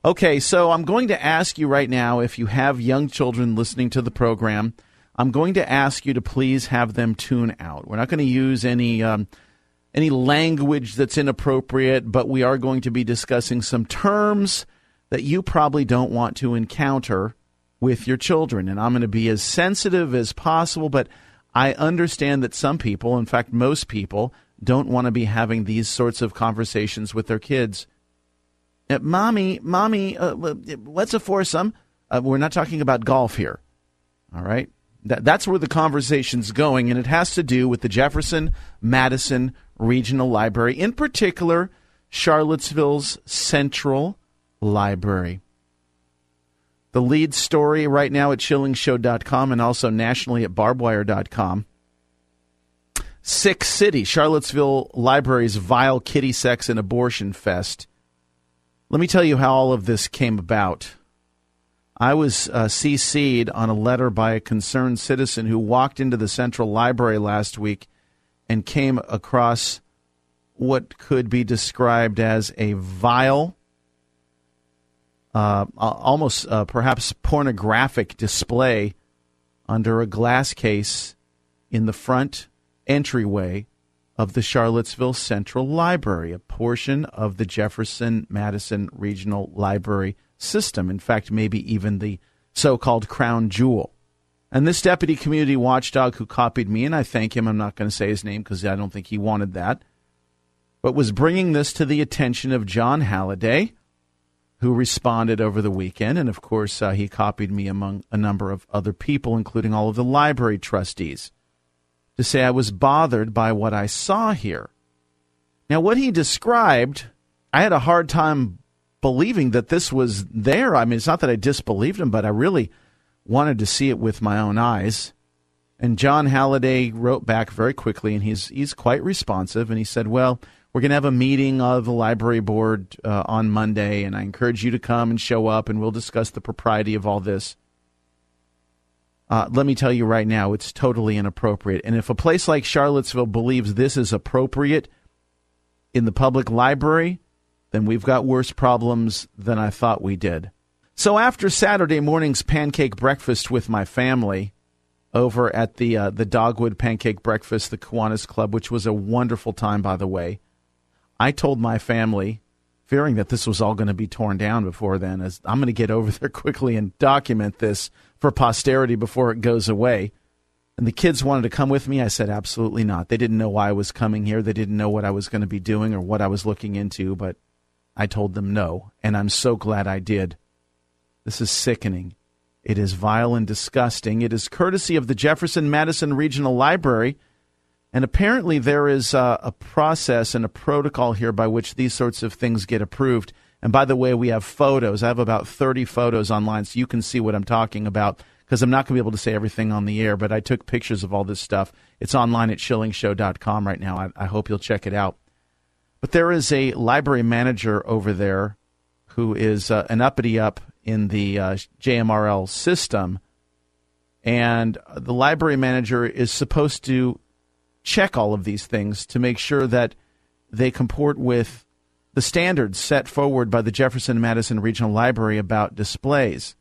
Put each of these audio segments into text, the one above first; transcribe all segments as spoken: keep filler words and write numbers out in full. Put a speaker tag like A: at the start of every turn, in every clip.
A: Okay, so I'm going to ask you right now, if you have young children listening to the program, I'm going to ask you to please have them tune out. We're not going to use any um, any language that's inappropriate, but we are going to be discussing some terms that you probably don't want to encounter with your children. And I'm going to be as sensitive as possible, but I understand that some people, in fact, most people, don't want to be having these sorts of conversations with their kids. Uh, mommy, mommy, uh, what's a foursome? Uh, we're not talking about golf here, all right? That, that's where the conversation's going, and it has to do with the Jefferson Madison Regional Library, in particular, Charlottesville's Central Library. The lead story right now at Schilling Show dot com and also nationally at barbed wire dot com. Sick City, Charlottesville Library's vile kitty sex and abortion fest. Let me tell you how all of this came about. I was uh, C C'd on a letter by a concerned citizen who walked into the Central Library last week and came across what could be described as a vile, uh, almost uh, perhaps pornographic display under a glass case in the front entryway of the Charlottesville Central Library, a portion of the Jefferson Madison Regional Library system. In fact, maybe even the so-called crown jewel. And this deputy community watchdog who copied me, and I thank him, I'm not going to say his name because I don't think he wanted that, but was bringing this to the attention of John Halliday, who responded over the weekend. And, of course, uh, he copied me among a number of other people, including all of the library trustees, to say I was bothered by what I saw here. Now, what he described, I had a hard time believing that this was there. I mean, it's not that I disbelieved him, but I really wanted to see it with my own eyes. And John Halliday wrote back very quickly, and he's he's quite responsive, and he said, well, we're going to have a meeting of the library board uh, on Monday, and I encourage you to come and show up, and we'll discuss the propriety of all this. Uh, let me tell you right now, it's totally inappropriate. And if a place like Charlottesville believes this is appropriate in the public library, then we've got worse problems than I thought we did. So after Saturday morning's pancake breakfast with my family over at the uh, the Dogwood Pancake Breakfast, the Kiwanis Club, which was a wonderful time, by the way, I told my family, fearing that this was all going to be torn down before then, as I'm going to get over there quickly and document this for posterity before it goes away. And the kids wanted to come with me. I said, absolutely not. They didn't know why I was coming here. They didn't know what I was going to be doing or what I was looking into, but I told them no, and I'm so glad I did. This is sickening. It is vile and disgusting. It is courtesy of the Jefferson Madison Regional Library, and apparently there is a, a process and a protocol here by which these sorts of things get approved. And by the way, we have photos. I have about thirty photos online, so you can see what I'm talking about, because I'm not going to be able to say everything on the air, but I took pictures of all this stuff. It's online at Schilling Show dot com right now. I, I hope you'll check it out. But there is a library manager over there who is uh, an uppity-up in the uh, J M R L system, and the library manager is supposed to check all of these things to make sure that they comport with the standards set forward by the Jefferson Madison Regional Library about displays.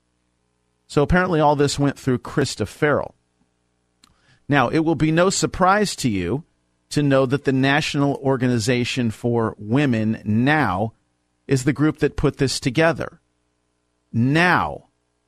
A: So apparently all this went through Krista Farrell. Now, it will be no surprise to you to know that the National Organization for Women, NOW, is the group that put this together. NOW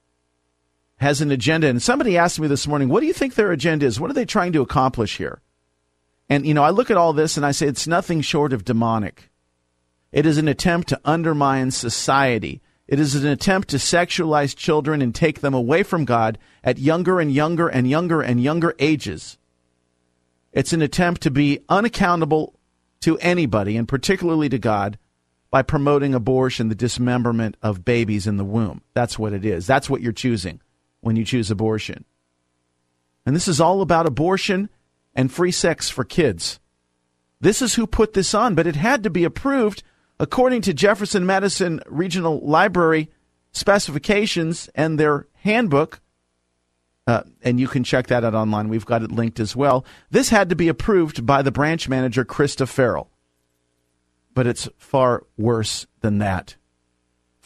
A: has an agenda. And somebody asked me this morning, what do you think their agenda is? What are they trying to accomplish here? And, you know, I look at all this and I say it's nothing short of demonic. It is an attempt to undermine society. It is an attempt to sexualize children and take them away from God at younger and younger and younger and younger ages. It's an attempt to be unaccountable to anybody, and particularly to God, by promoting abortion, the dismemberment of babies in the womb. That's what it is. That's what you're choosing when you choose abortion. And this is all about abortion and free sex for kids. This is who put this on, but it had to be approved according to Jefferson Madison Regional Library specifications and their handbook. Uh, and you can check that out online. We've got it linked as well. This had to be approved by the branch manager, Krista Farrell. But it's far worse than that.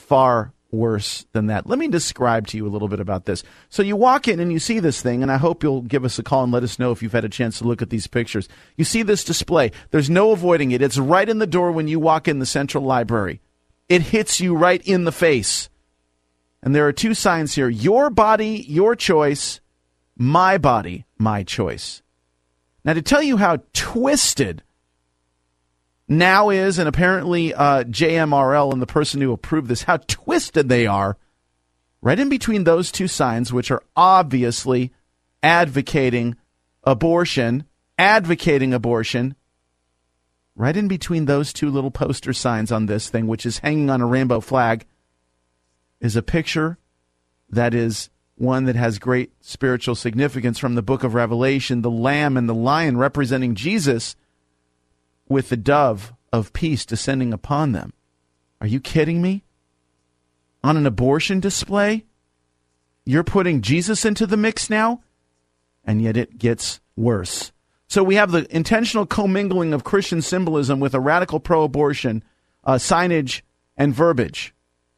A: far worse than that. Let me describe to you a little bit about this. So you walk in and you see this thing, and I hope you'll give us a call and let us know if you've had a chance to look at these pictures. You see this display. There's no avoiding it. It's right in the door when you walk in the Central Library. It hits you right in the face. And there are two signs here. Your body, your choice. My body, my choice. Now, to tell you how twisted Now is, and apparently uh, J M R L and the person who approved this, how twisted they are, right in between those two signs, which are obviously advocating abortion, advocating abortion, right in between those two little poster signs on this thing, which is hanging on a rainbow flag, is a picture that is one that has great spiritual significance from the book of Revelation, the lamb and the lion representing Jesus with the dove of peace descending upon them. Are you kidding me? On an abortion display? You're putting Jesus into the mix now? And yet it gets worse. So we have the intentional commingling of Christian symbolism with a radical pro-abortion uh, signage and verbiage.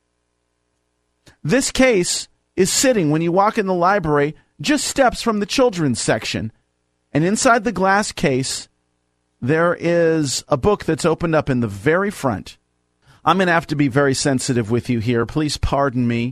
A: This case is sitting, when you walk in the library, just steps from the children's section. And inside the glass case, there is a book that's opened up in the very front. I'm going to have to be very sensitive with you here. Please pardon me.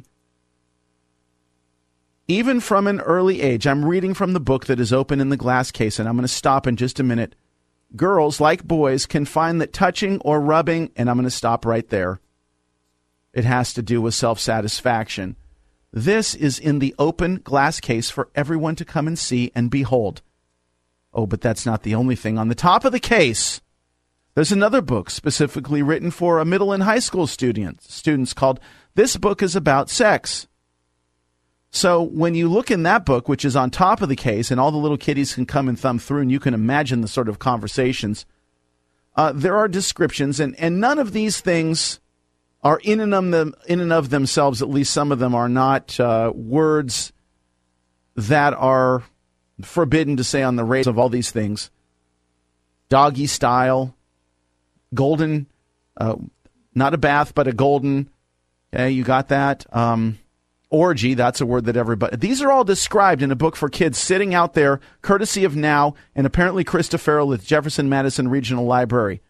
A: Even from an early age, I'm reading from the book that is open in the glass case, and I'm going to stop in just a minute. Girls, like boys, can find that touching or rubbing, and I'm going to stop right there. It has to do with self-satisfaction. This is in the open glass case for everyone to come and see and behold. Oh, but that's not the only thing. On the top of the case, there's another book specifically written for a middle and high school students, students called This Book is About Sex. So when you look in that book, which is on top of the case, and all the little kiddies can come and thumb through, and you can imagine the sort of conversations, uh, there are descriptions, and, and none of these things are in and, of them, in and of themselves, at least some of them are not uh, words that are forbidden to say on the radio of all these things. Doggy style, golden, uh, not a bath, but a golden, okay, you got that? Um, orgy, that's a word that everybody, these are all described in a book for kids sitting out there, courtesy of Now, and apparently Krista Farrell with Jefferson Madison Regional Library.